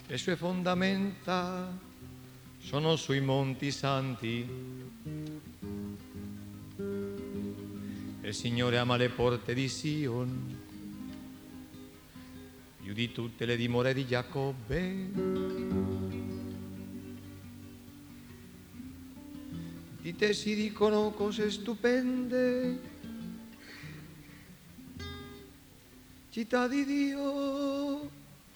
Le sue fondamenta sono sui monti santi. Il Signore ama le porte di Sion più di tutte le dimore di Giacobbe. Di te si dicono cose stupende, città di Dio.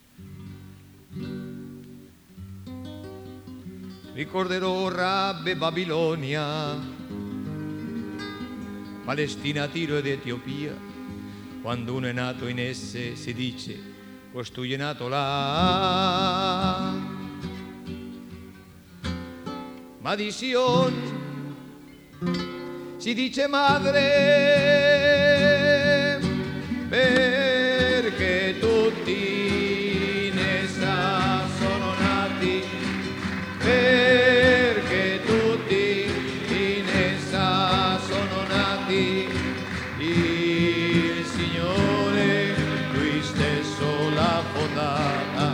Ricorderò Rabbe, Babilonia, Palestina, Tiro ed Etiopia. Quando uno è nato in esse si dice costui è nato là. Ma di Sion si dice madre, perché tutti in essa sono nati, perché tutti in essa sono nati. Il Signore, Lui stesso l'ha fondata.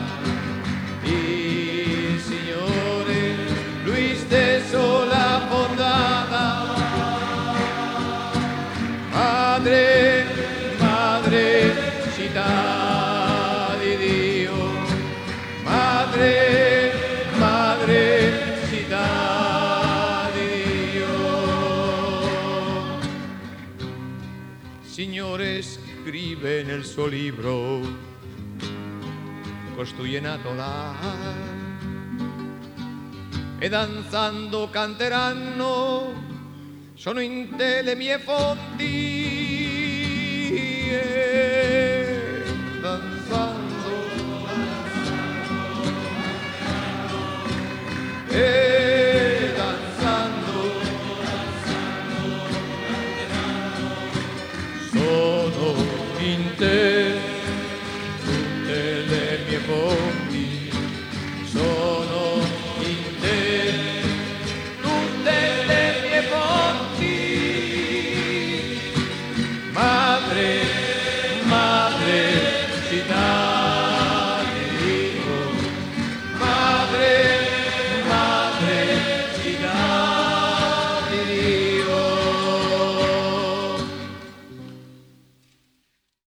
Il Signore, Lui stesso l'ha fondata. Madre, madre, città di Dio. Madre, madre, città di Dio. Signore, scrive nel suo libro, costui è nato là. E danzando canteranno, sono in te le mie fonti.